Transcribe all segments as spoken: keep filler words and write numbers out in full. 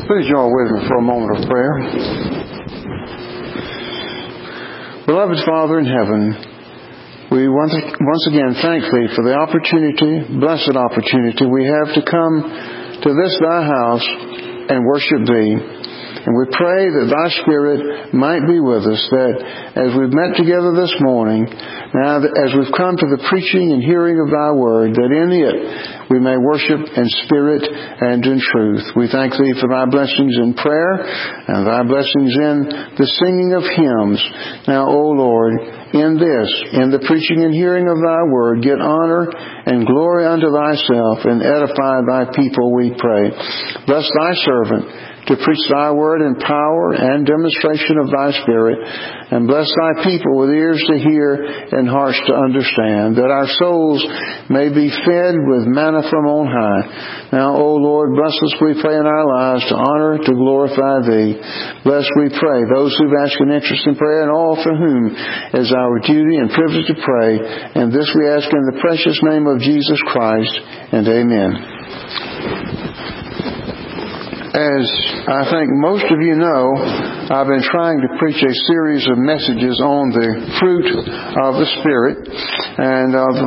Please join with me for a moment of prayer. Beloved Father in heaven, we once, once again thank Thee for the opportunity, blessed opportunity we have to come to this Thy house and worship Thee. And we pray that Thy Spirit might be with us, that as we've met together this morning, now that as we've come to the preaching and hearing of Thy Word, that in it we may worship in spirit and in truth. We thank Thee for Thy blessings in prayer and Thy blessings in the singing of hymns. Now, O Lord, in this, in the preaching and hearing of Thy Word, get honor and glory unto Thyself and edify Thy people, we pray. Bless Thy servant to preach Thy Word in power and demonstration of Thy Spirit, and bless Thy people with ears to hear and hearts to understand, that our souls may be fed with manna from on high. Now, O Lord, bless us, we pray, in our lives to honor, to glorify Thee. Bless, we pray, those who've asked an interest in prayer, and all for whom is our duty and privilege to pray. And this we ask in the precious name of Jesus Christ, and amen. As I think most of you know, I've been trying to preach a series of messages on the fruit of the Spirit. And uh,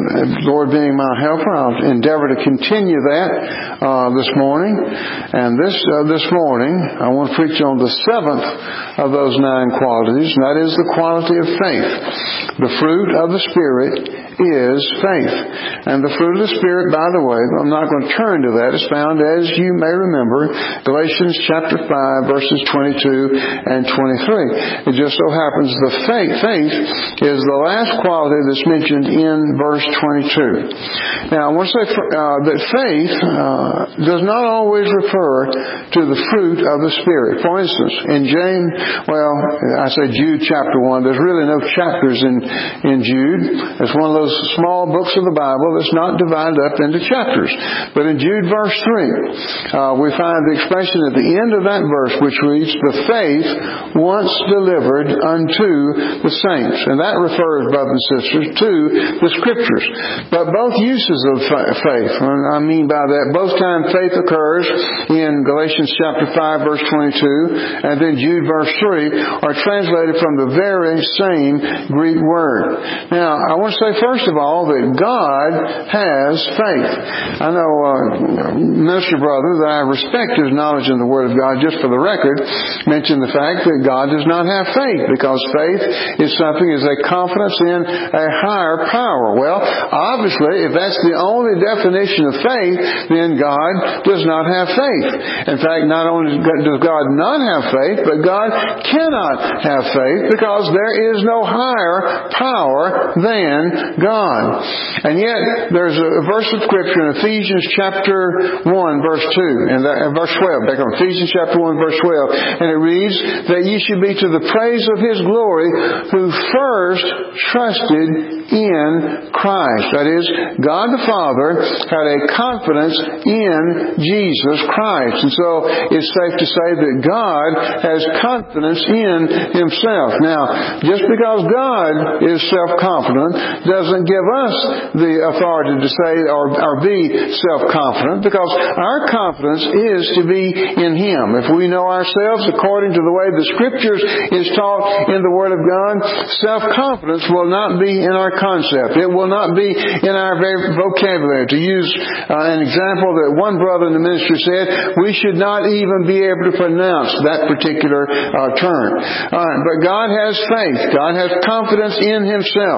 Lord being my helper, I'll endeavor to continue that uh, this morning. And this uh, this morning, I want to preach on the seventh of those nine qualities, and that is the quality of faith. The fruit of the Spirit is faith. And the fruit of the Spirit, by the way, I'm not going to turn to that. It's found, as you may remember, Galatians chapter five, verses twenty-two and twenty-three. It just so happens the faith, faith is the last quality that's mentioned in verse twenty-two. Now, I want to say uh, that faith uh, does not always refer to the fruit of the Spirit. For instance, in James, well, I say Jude chapter one. There's really no chapters in, in Jude. It's one of those small books of the Bible that's not divided up into chapters. But in Jude verse three, uh, we find the expression at the end of that verse which reads, the faith once delivered unto the saints. And that refers, brothers and sisters, to the Scriptures. But both uses of faith, I mean by that, both times faith occurs in Galatians chapter five, verse twenty-two, and then Jude verse three, are translated from the very same Greek word. Now, I want to say first of all that God has faith. I know uh, minister brother that I respect his knowledge in the Word of God, just for the record, mentioned the fact that God does not have faith, because faith is something, is a confidence in a higher power. Well, obviously, if that's the only definition of faith, then God does not have faith. In fact, not only does God not have faith, but God cannot have faith, because there is no higher power than God. And yet, there's a verse of Scripture in Ephesians chapter one, verse two, and that, verse twelve, back on Ephesians chapter one, verse twelve, and it reads, that ye should be to the praise of His glory, who first trusted in Christ. That is, God the Father had a confidence in Jesus Christ. And so, it's safe to say that God has confidence in Himself. Now, just because God is self-confident doesn't give us the authority to say or, or be self-confident, because our confidence is to be in Him. If we know ourselves according to the way the Scriptures is taught in the Word of God, self-confidence will not be in our concept. It will not be in our vocabulary. To use uh, an example that one brother in the ministry said, we should not even be able to pronounce that particular uh, term. All right, but God has faith. God has confidence in Himself.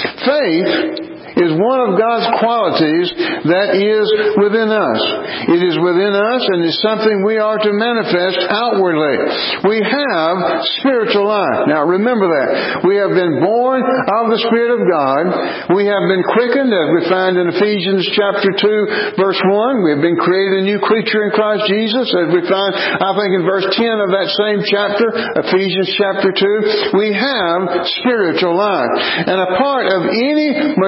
Faith is one of God's qualities that is within us. It is within us, and is something we are to manifest outwardly. We have spiritual life. Now remember that. We have been born of the Spirit of God. We have been quickened, as we find in Ephesians chapter two, verse one. We have been created a new creature in Christ Jesus, as we find, I think, in verse ten of that same chapter, Ephesians chapter two. We have spiritual life. And a part of any mature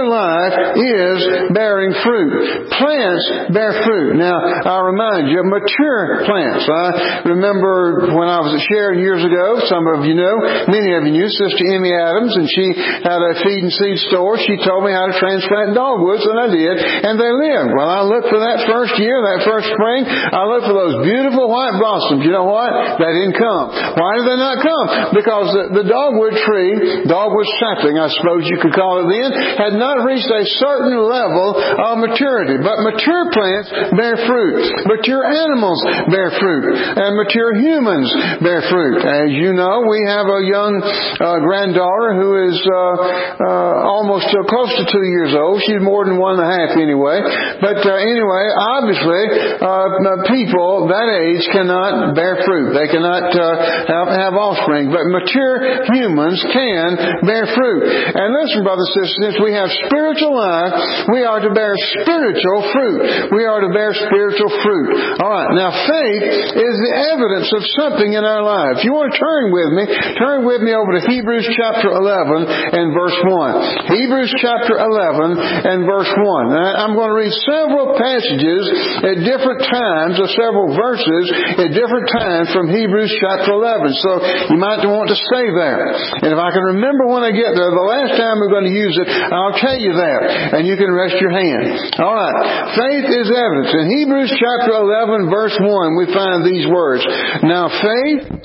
spiritual life is bearing fruit. Plants bear fruit. Now, I remind you, mature plants. I remember when I was at Sharon years ago, some of you know, many of you knew Sister Emmy Adams, and she had a feed and seed store. She told me how to transplant dogwoods, and I did, and they lived. Well, I looked for that first year, that first spring, I looked for those beautiful white blossoms. You know what? They didn't come. Why did they not come? Because the, the dogwood tree, dogwood sapling, I suppose you could call it then, had not reached a certain level of maturity. But mature plants bear fruit. Mature animals bear fruit. And mature humans bear fruit. As you know, we have a young uh, granddaughter who is uh, uh, almost uh, close to two years old. She's more than one and a half anyway. But uh, anyway, obviously, uh, people that age cannot bear fruit. They cannot uh, have, have offspring. But mature humans can bear fruit. And listen, brothers and sisters, since we have spiritual life, we are to bear spiritual fruit. We are to bear spiritual fruit. All right. Now, faith is the evidence of something in our lives. If you want to turn with me, turn with me over to Hebrews chapter eleven and verse one. Hebrews chapter eleven and verse one. Now, I'm going to read several passages at different times, or several verses at different times from Hebrews chapter eleven. So you might want to stay there. And if I can remember when I get there, the last time we're going to use it, I'll tell you that. And you can rest your hand. All right. Faith is evidence. In Hebrews chapter eleven, verse one, we find these words. Now faith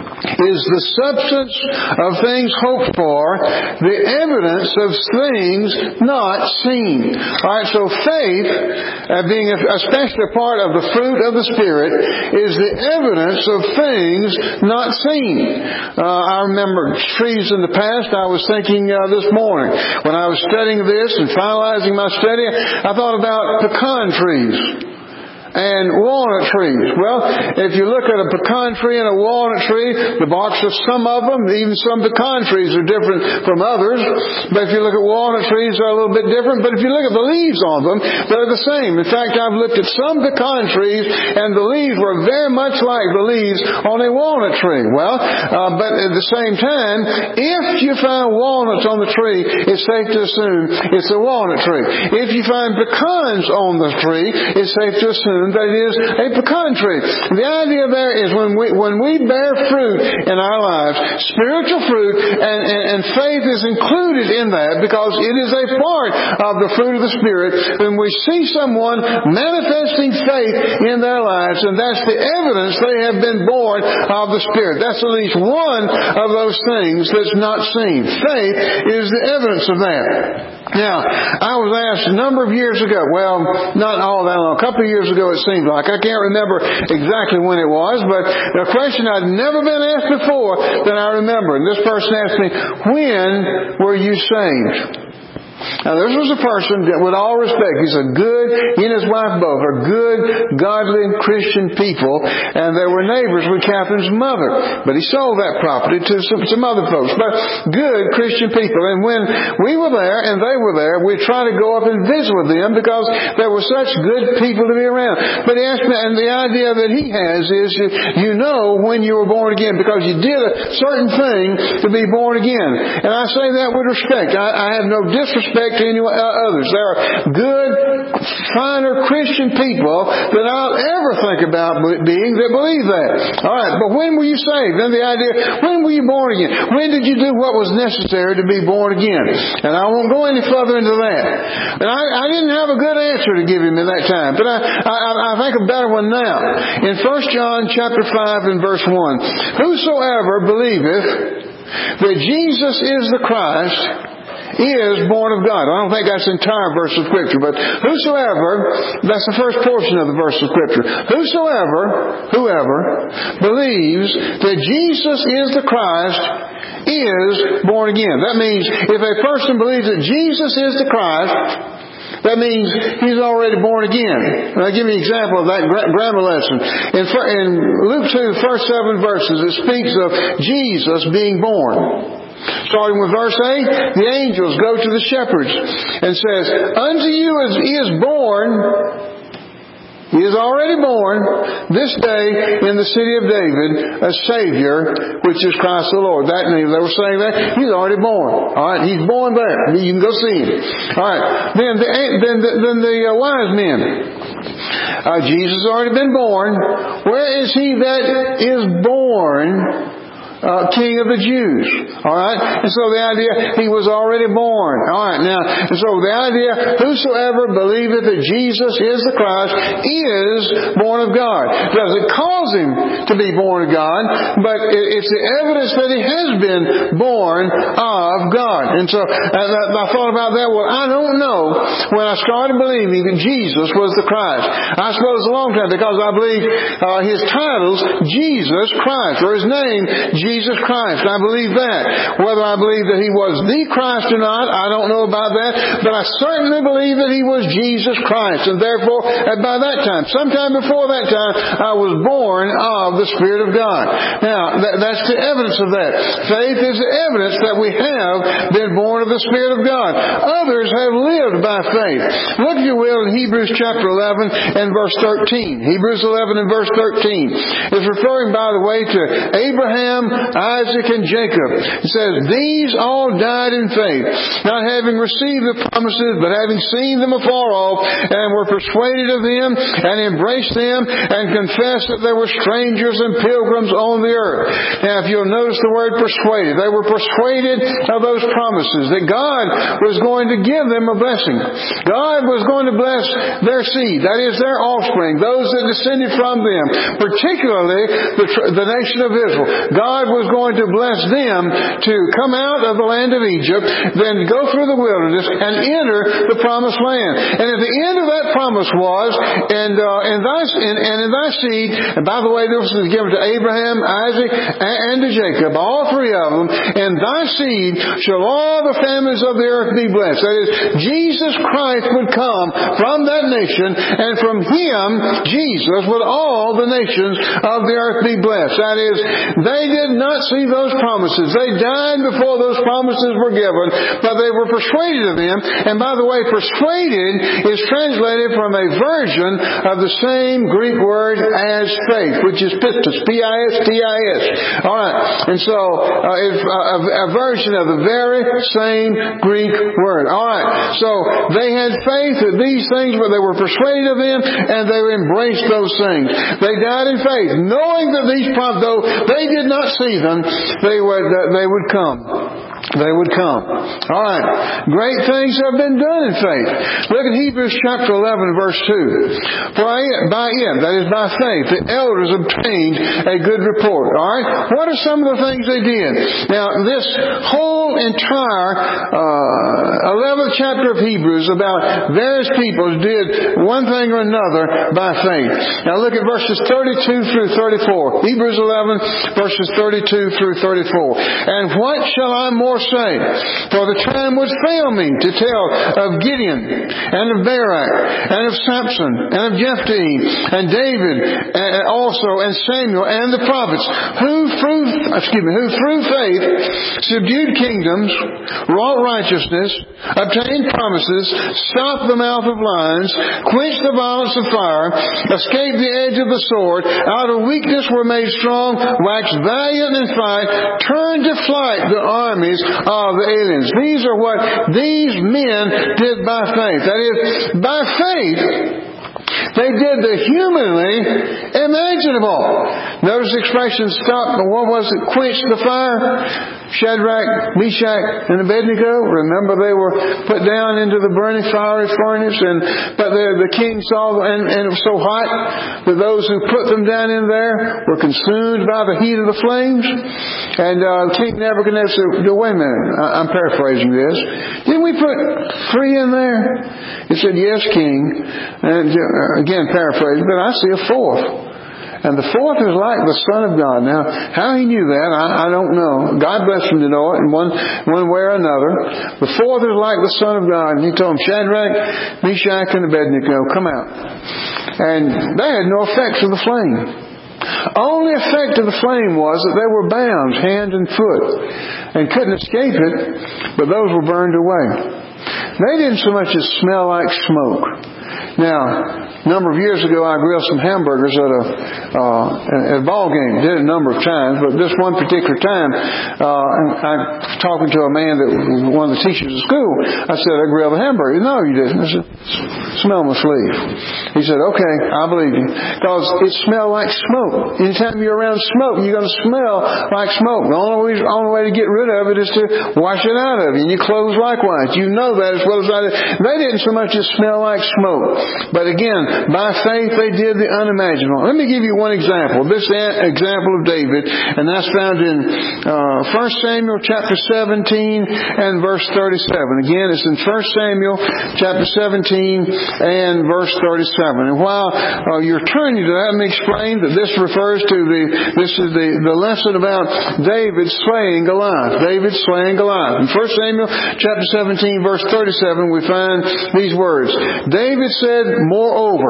is the substance of things hoped for, the evidence of things not seen. Alright, so faith, uh, being especially a part of the fruit of the Spirit, is the evidence of things not seen. Uh, I remember trees in the past. I was thinking uh, this morning, when I was studying this and finalizing my study, I thought about pecan trees and walnut trees. Well, if you look at a pecan tree and a walnut tree, the barks of some of them, even some pecan trees, are different from others. But if you look at walnut trees, they're a little bit different. But if you look at the leaves on them, they're the same. In fact, I've looked at some pecan trees, and the leaves were very much like the leaves on a walnut tree. Well, uh, but at the same time, if you find walnuts on the tree, it's safe to assume it's a walnut tree. If you find pecans on the tree, it's safe to assume that it is a pecan tree. The idea there is when we when we bear fruit in our lives, spiritual fruit, and, and, and faith is included in that because it is a part of the fruit of the Spirit. When we see someone manifesting faith in their lives, and that's the evidence they have been born of the Spirit. That's at least one of those things that's not seen. Faith is the evidence of that. Now, I was asked a number of years ago, well, not all that long, a couple of years ago it seemed like. I can't remember exactly when it was, but a question I'd never been asked before that I remember. And this person asked me, when were you saved? Now, this was a person that, with all respect, he's a good, he and his wife both are good, godly, Christian people, and they were neighbors with Catherine's mother. But he sold that property to some, some other folks. But good Christian people. And when we were there and they were there, we'd try to go up and visit with them because there were such good people to be around. But he asked me, and the idea that he has is you know when you were born again because you did a certain thing to be born again. And I say that with respect. I, I have no disrespect to any others. There are good, finer Christian people that I'll ever think about being that believe that. All right, but when were you saved? Then the idea, when were you born again? When did you do what was necessary to be born again? And I won't go any further into that. And I, I didn't have a good answer to give him at that time, but I, I, I think a better one now. In First John chapter five and verse one, whosoever believeth that Jesus is the Christ is born of God. I don't think that's the entire verse of Scripture, but whosoever, that's the first portion of the verse of Scripture. Whosoever, whoever believes that Jesus is the Christ is born again. That means if a person believes that Jesus is the Christ, that means he's already born again. And I'll give you an example of that grammar lesson. In, in Luke two, the first seven verses, it speaks of Jesus being born. Starting with verse eight, the angels go to the shepherds and says, unto you is, is born He is already born this day in the city of David a Savior, which is Christ the Lord. That name, they were saying that. He's already born. All right, He's born there. You can go see Him. All right. Then the, then the, then the uh, wise men. Uh, Jesus has already been born. Where is He that is born? Uh, King of the Jews. Alright? And so the idea, He was already born. Alright, now, and so the idea, whosoever believeth that Jesus is the Christ is born of God. Doesn't cause him to be born of God, but it's the evidence that he has been born of God. And so, I thought about that. Well, I don't know when I started believing that Jesus was the Christ. I suppose a long time, because I believe uh, His title's Jesus Christ, or His name, Jesus Jesus Christ. I believe that. Whether I believe that He was the Christ or not, I don't know about that. But I certainly believe that He was Jesus Christ. And therefore, by that time, sometime before that time, I was born of the Spirit of God. Now, that, that's the evidence of that. Faith is the evidence that we have been born of the Spirit of God. Others have lived by faith. Look, if you will, in Hebrews chapter eleven and verse thirteen. Hebrews eleven and verse thirteen. It's referring, by the way, to Abraham, Isaac, and Jacob. It says, these all died in faith, not having received the promises, but having seen them afar off, and were persuaded of them, and embraced them, and confessed that they were strangers and pilgrims on the earth. Now, if you'll notice the word persuaded, they were persuaded of those promises, that God was going to give them a blessing. God was going to bless their seed, that is, their offspring, those that descended from them, particularly the, the nation of Israel. God was going to bless them to come out of the land of Egypt, then go through the wilderness and enter the promised land. And at the end of that promise was, and uh, in thy and, and in thy seed, and by the way, this was given to Abraham, Isaac, and, and to Jacob, all three of them. In thy seed shall all the families of the earth be blessed. That is, Jesus Christ would come from that nation, and from Him, Jesus, would all the nations of the earth be blessed. That is, they did not see those promises. They died before those promises were given, but they were persuaded of them. And by the way, persuaded is translated from a version of the same Greek word as faith, which is pistis, P I S T I S. Alright, and so uh, it's a, a version of the very same Greek word. Alright, so they had faith that these things, but they were persuaded of them, and they embraced those things. They died in faith, knowing that these promises, though they did not see them, they would, uh, they would come. They would come. All right. Great things have been done in faith. Look at Hebrews chapter eleven, verse two. For by it, that is by faith, the elders obtained a good report. All right. What are some of the things they did? Now, this whole entire uh, eleventh chapter of Hebrews about various people did one thing or another by faith. Now, look at verses thirty-two through thirty-four. Hebrews eleven, verses thirty-two through thirty-four. And what shall I more say? For the time would fail me to tell of Gideon, and of Barak, and of Samson, and of Jephthah, and David, and also, and Samuel, and the prophets, who through, excuse me, who through faith subdued kingdoms, wrought righteousness, obtained promises, stopped the mouth of lions, quenched the violence of fire, escaped the edge of the sword, out of weakness were made strong, waxed valiant in fight, turned to flight the armies of the aliens. These are what these men did by faith. That is, by faith, they did the humanly imaginable. Notice the expression, stop, what was it? Quenched the fire. Shadrach, Meshach, and Abednego. Remember, they were put down into the burning fiery furnace, and but the, the king saw, and, and it was so hot that those who put them down in there were consumed by the heat of the flames. And uh, King Nebuchadnezzar said, wait a minute, I, I'm paraphrasing this. Didn't we put three in there? He said, yes, King. And uh, again, paraphrasing, but I see a fourth. And the fourth is like the Son of God. Now, how he knew that, I, I don't know. God bless him to know it in one, one way or another. The fourth is like the Son of God. And he told him, Shadrach, Meshach, and Abednego, come out. And they had no effects of the flame. Only effect of the flame was that they were bound hand and foot and couldn't escape it, but those were burned away. They didn't so much as smell like smoke. Now, A number of years ago, I grilled some hamburgers at a uh, at a ball game. Did it a number of times, but this one particular time, uh, I was talking to a man that was one of the teachers at school. I said, "I grilled a hamburger." "No, you didn't." I said, "Smell my sleeve." He said, "Okay, I believe you," because it smelled like smoke. Anytime you're around smoke, you're going to smell like smoke. The only way, only way to get rid of it is to wash it out of you. And your clothes likewise. You know that as well as I did. They didn't so much as smell like smoke, but again, by faith, they did the unimaginable. Let me give you one example. This example of David, and that's found in uh, First Samuel chapter seventeen and verse thirty-seven. Again, it's in First Samuel chapter seventeen and verse thirty-seven. And while uh, you're turning to that, let me explain that this refers to the, this is the, the lesson about David slaying Goliath. David slaying Goliath. In First Samuel chapter seventeen, verse thirty-seven, we find these words. David said, "Moreover,"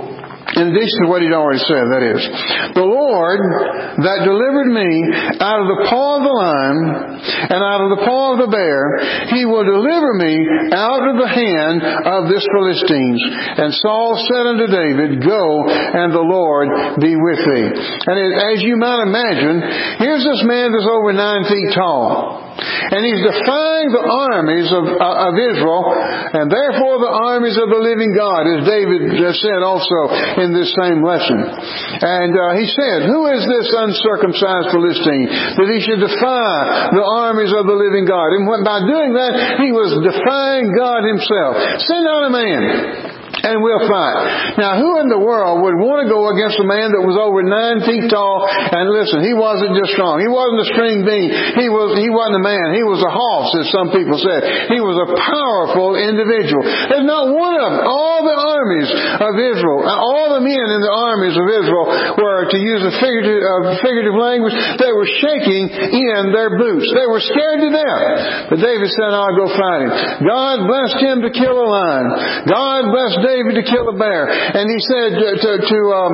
in addition to what he'd already said, that is, "The Lord that delivered me out of the paw of the lion and out of the paw of the bear, He will deliver me out of the hand of this Philistines." And Saul said unto David, "Go, and the Lord be with thee." And it, as you might imagine, here's this man that's over nine feet tall. And he's defying the armies of, uh, of Israel, and therefore the armies of the living God, as David said also in this same lesson. And uh, he said, "Who is this uncircumcised Philistine that he should defy the armies of the living God?" And by doing that, he was defying God Himself. "Send out a man, and we'll fight." Now, who in the world would want to go against a man that was over nine feet tall? And listen, he wasn't just strong. He wasn't a string bean. He was, he wasn't a man. He was a hoss, as some people said. He was a powerful individual. There's not one of them. All the armies of Israel, all the men in the armies of Israel were, to use a figurative, uh, figurative language, they were shaking in their boots. They were scared to death. But David said, "I'll go fight him." God blessed him to kill a lion. God blessed David to kill a bear. And he said to, to, to um,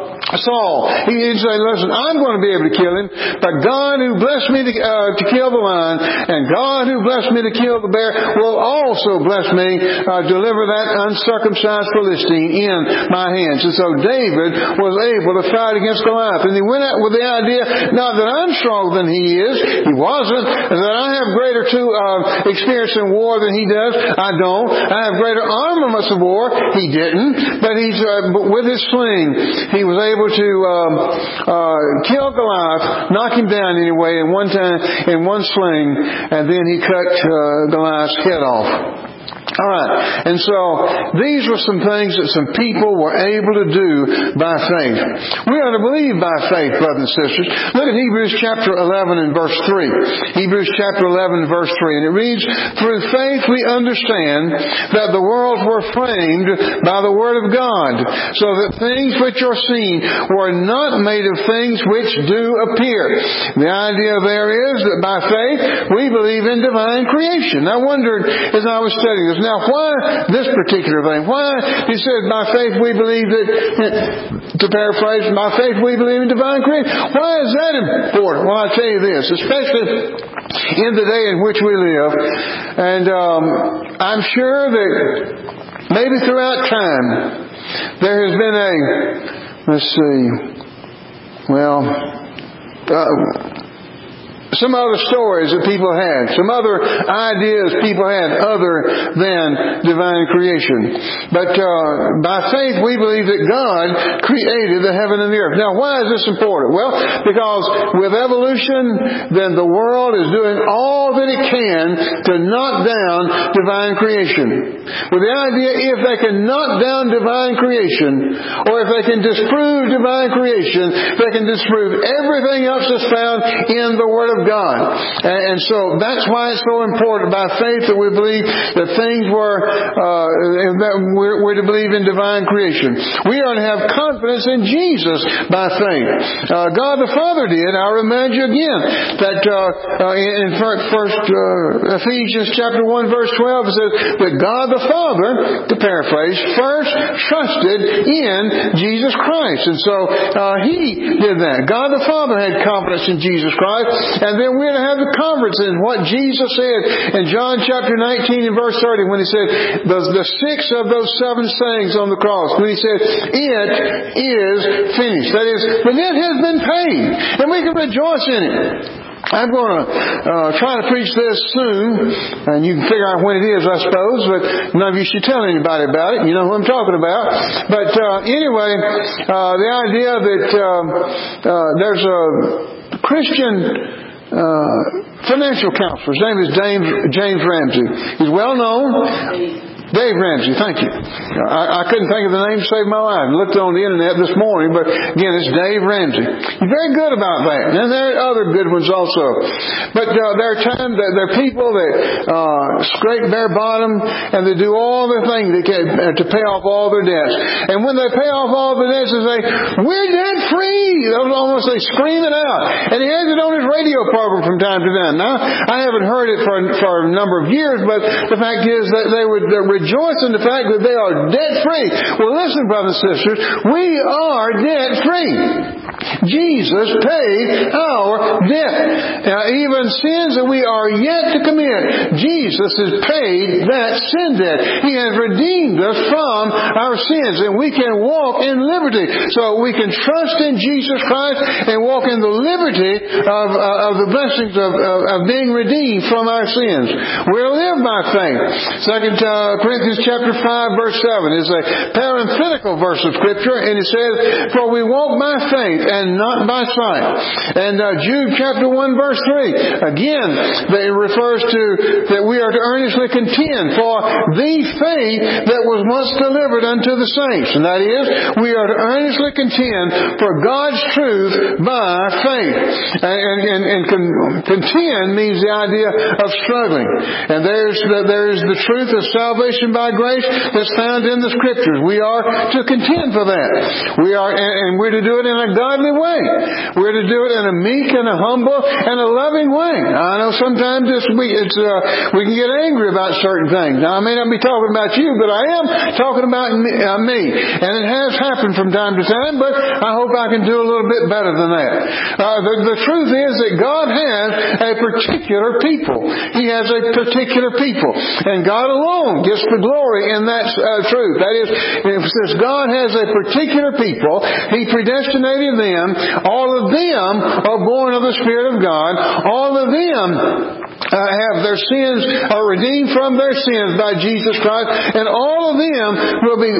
Saul, he, he said, "Listen, I'm going to be able to kill him, but God who blessed me to, uh, to kill the lion, and God who blessed me to kill the bear, will also bless me, uh, deliver that uncircumcised Philistine in my hands." And so David was able to fight against Goliath. And he went out with the idea, not that I'm stronger than he is, he wasn't, and that I have greater to, uh, experience in war than he does. I don't. I have greater armaments of war. He didn't, but he's uh, with his sling, he was able to um, uh, kill Goliath, knock him down anyway in one time in one sling, and then he cut uh, Goliath's head off. All right. And so these were some things that some people were able to do by faith. We are to believe by faith, brothers and sisters. Look at Hebrews chapter eleven and verse three. Hebrews chapter eleven and verse three. And it reads, "Through faith we understand that the worlds were framed by the word of God, so that things which are seen were not made of things which do appear." The idea there is that by faith we believe in divine creation. I wondered as I was studying this, now why this particular thing? Why, he said, by faith we believe that, to paraphrase, by faith we believe in divine creation. Why is that important? Well, I'll tell you this, especially in the day in which we live, and um, I'm sure that maybe throughout time there has been a, let's see, well, uh, some other stories that people had, some other ideas people had other than divine creation. But uh, by faith we believe that God created the heaven and the earth. Now, why is this important? Well, because with evolution, then the world is doing all that it can to knock down divine creation. With the idea, if they can knock down divine creation, or if they can disprove divine creation, they can disprove everything else that's found in the Word of God. And so that's why it's so important by faith that we believe that things were, uh, that we're, we're to believe in divine creation. We are to have confidence in Jesus by faith. Uh, God the Father did. I'll remind you again that uh, uh, in first uh, Ephesians chapter one verse twelve it says that God the Father, to paraphrase, first trusted in Jesus Christ. And so uh, He did that. God the Father had confidence in Jesus Christ, and And then we're to have the confidence in what Jesus said in John chapter nineteen and verse thirty when He said the, the six of those seven sayings on the cross. When He said, "It is finished." That is, the debt has been paid. And we can rejoice in it. I'm going to uh, try to preach this soon, and you can figure out when it is, I suppose, but none of you should tell anybody about it. You know who I'm talking about. But uh, anyway, uh, the idea that uh, uh, there's a Christian uh, financial counselor. His name is James, James Ramsey. He's well known. Dave Ramsey, thank you. I, I couldn't think of the name to save my life. I looked on the internet this morning, but again, it's Dave Ramsey. He's very good about that. And there are other good ones also. But uh, there are times that there are people that uh, scrape their bottom and they do all the things they can uh, to pay off all their debts. And when they pay off all the debts, they say, "We're debt free!" Almost they scream it out. And he has it on his radio program from time to time. Now, I haven't heard it for, for a number of years, but the fact is that they would uh, rejoice in the fact that they are debt-free. Well, listen, brothers and sisters, we are debt-free. Jesus paid our debt. Now, even sins that we are yet to commit, Jesus has paid that sin debt. He has redeemed us from our sins, and we can walk in liberty. So we can trust in Jesus Christ and walk in the liberty of, uh, of the blessings of, of, of being redeemed from our sins. We're to live by faith. Second uh, Corinthians chapter five, verse seven is a parenthetical verse of Scripture, and it says, "For we walk by faith and not by sight." And uh, Jude chapter one, verse three, again, it refers to that we are to earnestly contend for the faith that was once delivered unto the saints. And that is, we are to earnestly contend for God's truth by faith. And, and, and, and con, contend means the idea of struggling. And there's the, there's the truth of salvation by grace that's found in the Scriptures. We are to contend for that. We are, and we're to do it in a godly way. We're to do it in a meek and a humble and a loving way. I know sometimes it's, we, it's, uh, we can get angry about certain things. Now, I may not be talking about you, but I am talking about me, uh, me. And it has happened from time to time, but I hope I can do a little bit better than that. Uh, the, the truth is that God has a particular people. He has a particular people. And God alone gets the glory in that uh, truth. That is, since God has a particular people, He predestinated them. All of them are born of the Spirit of God. All of them uh, have their sins, are redeemed from their sins by Jesus Christ. And all of them will be...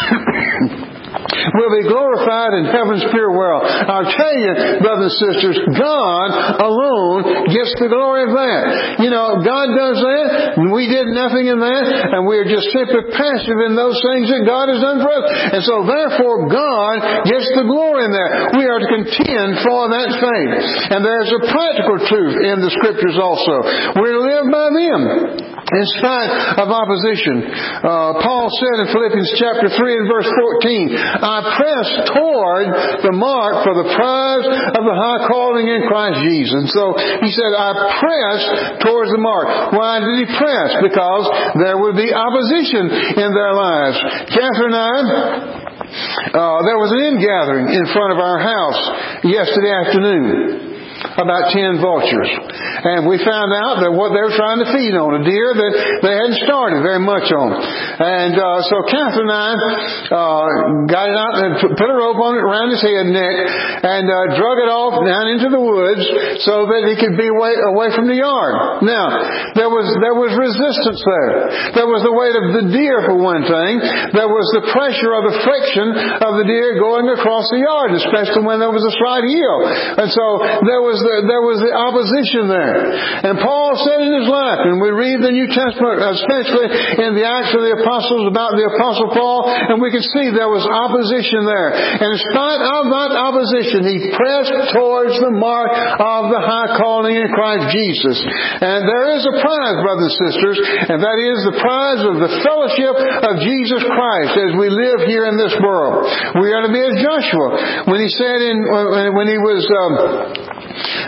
will be glorified in heaven's pure world. I'll tell you, brothers and sisters, God alone gets the glory of that. You know, God does that, and we did nothing in that, and we're just simply passive in those things that God has done for us. And so, therefore, God gets the glory in that. We are to contend for that faith. And there's a practical truth in the Scriptures also. We're to live by them in spite of opposition. Uh, Paul said in Philippians chapter three and verse fourteen, "I press toward the mark for the prize of the high calling in Christ Jesus." And so he said, I press towards the mark. Why did he press? Because there would be opposition in their lives. Catherine and I, uh, there was an ingathering in front of our house yesterday afternoon. About ten vultures. And we found out that what they were trying to feed on, a deer that they hadn't started very much on. And uh, so Catherine and I uh, got it out and put a rope on it around his head and neck and uh, drug it off down into the woods so that he could be away, away from the yard. Now, there was there was resistance there. There was the weight of the deer for one thing. There was the pressure of the friction of the deer going across the yard, especially when there was a slight hill. And so there was Was the, there was the opposition there. And Paul said in his life, and we read the New Testament, especially in the Acts of the Apostles about the Apostle Paul, and we can see there was opposition there. And in spite of that opposition, he pressed towards the mark of the high calling in Christ Jesus. And there is a prize, brothers and sisters, and that is the prize of the fellowship of Jesus Christ as we live here in this world. We are to be as Joshua when he said in when he was um,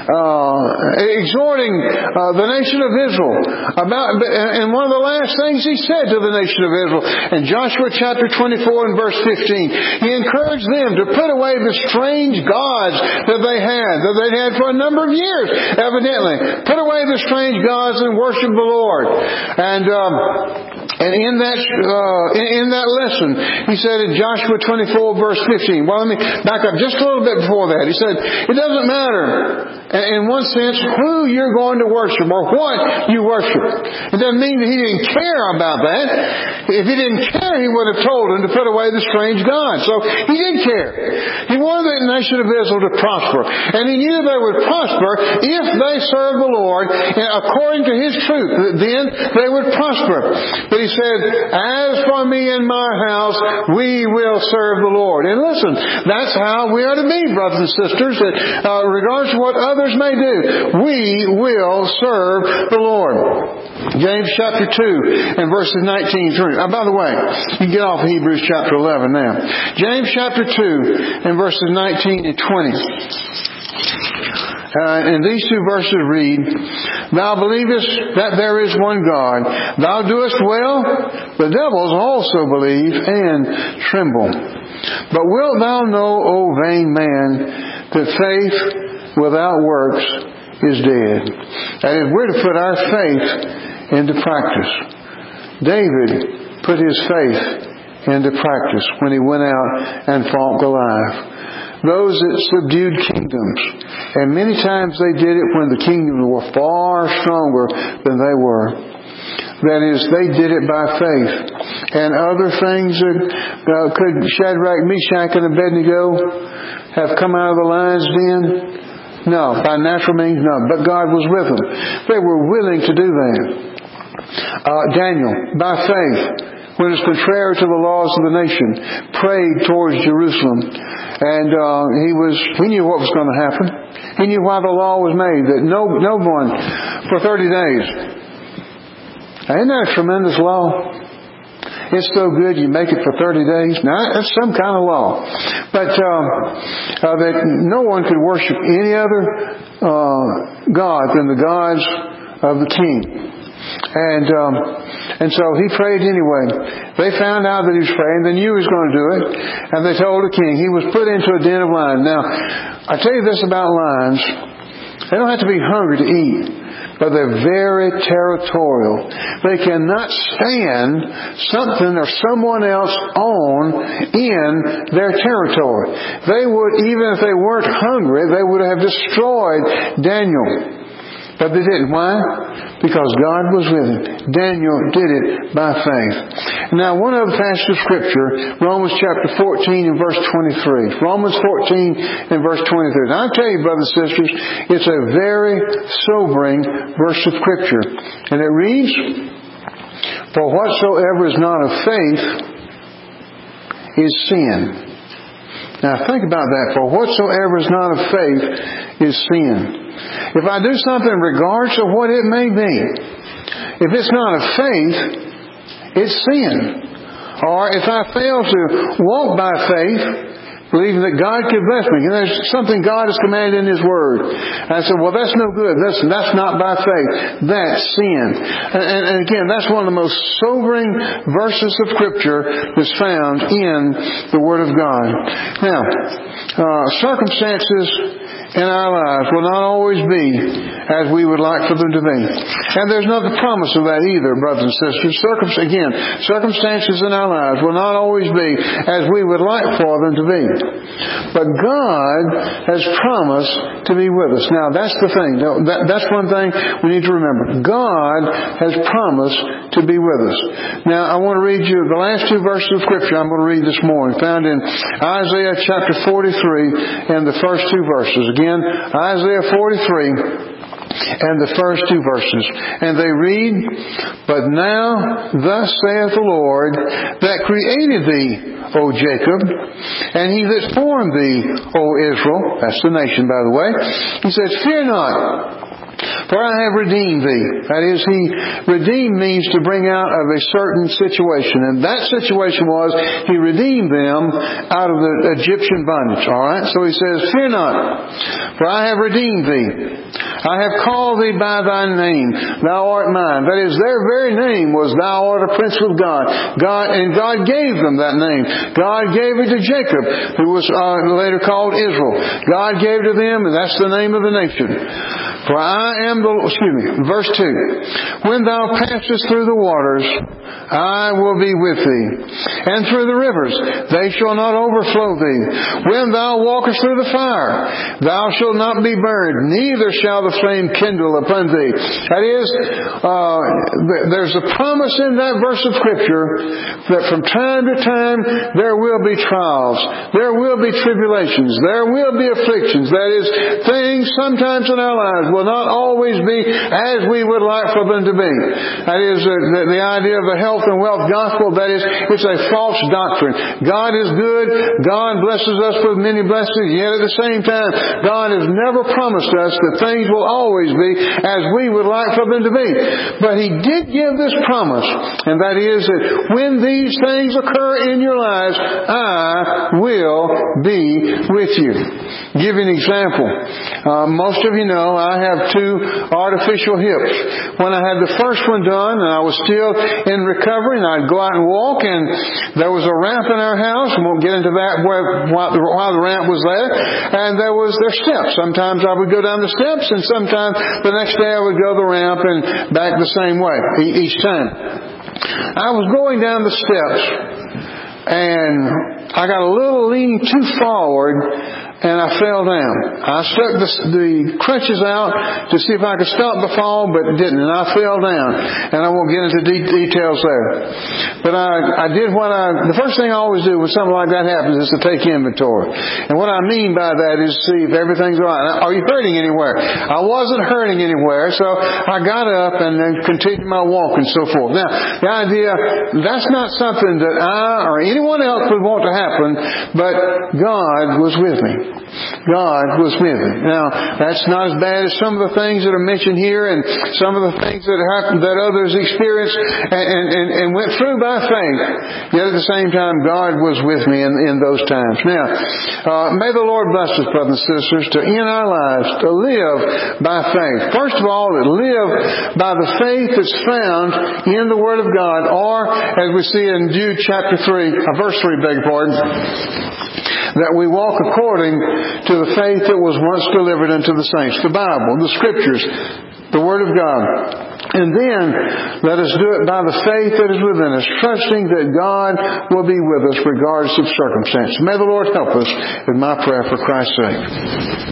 uh, exhorting uh, the nation of Israel about, and one of the last things he said to the nation of Israel in Joshua chapter twenty-four and verse fifteen, he encouraged them to put away the strange gods that they had, that they'd had for a number of years, evidently. Put away the strange gods and worship the Lord. And um, and in that uh, in, in that lesson, he said in Joshua twenty-four verse fifteen. Well, let me back up just a little bit before that. He said, it doesn't matter, in one sense, who you're going to worship or what you worship. It doesn't mean that he didn't care about that. If he didn't care, he would have told them to put away the strange gods. So he did care. He wanted the nation of Israel to prosper. And he knew they would prosper if they served the Lord according to His truth. Then they would prosper. But he said, as for me and my house, we will serve the Lord. And listen, that's how we are to be, brothers and sisters, that uh, regardless of what others may do, we will serve the Lord. James chapter two and verses nineteen through. Oh, by the way, you can get off Hebrews chapter eleven now. James chapter two and verses nineteen and twenty. Uh, and these two verses read, Thou believest that there is one God. Thou doest well. The devils also believe and tremble. But wilt thou know, O vain man, that faith without works is dead? That is, we're to put our faith into practice. David put his faith into practice when he went out and fought Goliath. Those that subdued kingdoms. And many times they did it when the kingdoms were far stronger than they were. That is, they did it by faith. And other things that uh, could Shadrach, Meshach, and Abednego have come out of the lion's den? No. By natural means? No. But God was with them. They were willing to do that. Uh, Daniel, by faith, when it's contrary to the laws of the nation, prayed towards Jerusalem. And uh, he was he knew what was going to happen. He knew why the law was made, that no no one for thirty days. Now, isn't that a tremendous law? It's so good you make it for thirty days. Now, that's some kind of law. But uh, uh, that no one could worship any other uh, God than the gods of the king. And um, and so he prayed anyway. They found out that he was praying. They knew he was going to do it. And they told the king. He was put into a den of lions. Now, I tell you this about lions. They don't have to be hungry to eat. But they're very territorial. They cannot stand something or someone else on in their territory. They would, even if they weren't hungry, they would have destroyed Daniel. But they didn't. Why? Because God was with him. Daniel did it by faith. Now, one other passage of Scripture, Romans chapter fourteen and verse twenty-three. Romans fourteen and verse twenty-three. Now, I'll tell you, brothers and sisters, it's a very sobering verse of Scripture. And it reads, For whatsoever is not of faith is sin. Now, think about that. For whatsoever is not of faith is sin. If I do something regardless of what it may be, if it's not of faith, it's sin. Or if I fail to walk by faith, believing that God could bless me, and there's something God has commanded in His Word. And I said, well, that's no good. Listen, that's not by faith. That's sin. And, and, and again, that's one of the most sobering verses of Scripture that's found in the Word of God. Now, uh, circumstances in our lives will not always be as we would like for them to be. And there's not the promise of that either, brothers and sisters. Circum- again, circumstances in our lives will not always be as we would like for them to be. But God has promised to be with us. Now, that's the thing. That, that's one thing we need to remember. God has promised to be with us. Now, I want to read you the last two verses of Scripture I'm going to read this morning, found in Isaiah chapter forty-three and the first two verses. Again, Isaiah forty-three and the first two verses. And they read, But now thus saith the Lord that created thee, O Jacob, and He that formed thee, O Israel. That's the nation, by the way. He says, Fear not, For I have redeemed thee. That is, He redeemed means to bring out of a certain situation. And that situation was, He redeemed them out of the Egyptian bondage. Alright? So He says, fear not, for I have redeemed thee. I have called thee by thy name. Thou art mine. That is, their very name was, thou art a prince with God. God, and God gave them that name. God gave it to Jacob, who was uh, later called Israel. God gave to them, and that's the name of the nation. For I am the, excuse me, verse two. When thou passest through the waters, I will be with thee. And through the rivers, they shall not overflow thee. When thou walkest through the fire, thou shalt not be burned, neither shall the flame kindle upon thee. That is, uh, there's a promise in that verse of Scripture that from time to time there will be trials, there will be tribulations, there will be afflictions. That is, things sometimes in our lives will not always be as we would like for them to be. That is, uh, the, the idea of the health and wealth gospel, that is, it's a false doctrine. God is good, God blesses us with many blessings, yet at the same time, God has never promised us that things will always be as we would like for them to be. But He did give this promise, and that is that when these things occur in your lives, I will be with you. Give you an example. Uh, most of you know I have two artificial hips. When I had the first one done, and I was still in recovery, and I'd go out and walk, and there was a ramp in our house. We won't get into that while the, while the ramp was there. And there was their steps. Sometimes I would go down the steps, and sometimes the next day I would go the ramp and back the same way each time. I was going down the steps, and I got a little leaning too forward, and I fell down. I stuck the, the crutches out to see if I could stop the fall, but didn't, and I fell down. And I won't get into de- details there. But I, I did what I, the first thing I always do when something like that happens is to take inventory. And what I mean by that is to see if everything's all right. Are you hurting anywhere? I wasn't hurting anywhere, so I got up and then continued my walk and so forth. Now, the idea, that's not something that I or anyone else would want to happen, but God was with me. God was with me. Now, that's not as bad as some of the things that are mentioned here and some of the things that happened that others experienced and, and, and went through by faith. Yet at the same time, God was with me in, in those times. Now, uh, may the Lord bless us, brothers and sisters, to in our lives to live by faith. First of all, to live by the faith that's found in the Word of God, or as we see in Jude chapter three, uh, verse three, beg your pardon, that we walk according to the faith that was once delivered unto the saints. The Bible, the Scriptures, the Word of God. And then, let us do it by the faith that is within us, trusting that God will be with us regardless of circumstance. May the Lord help us, is my prayer for Christ's sake.